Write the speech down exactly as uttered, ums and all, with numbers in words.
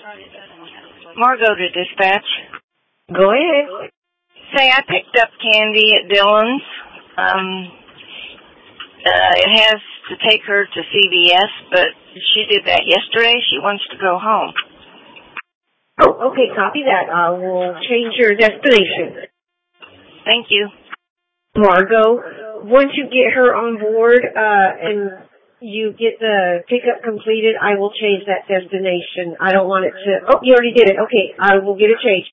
Margot to dispatch. Go ahead. Say, I picked up candy at Dillon's. Um, uh, it has to take her to C V S, but she did that yesterday. She wants to go home. Oh, okay, copy that. I will change your destination. Thank you. Margot, once you get her on board uh, and you get the pickup completed, I will change that destination. I don't want it to... Oh, you already did it. Okay, I will get it changed.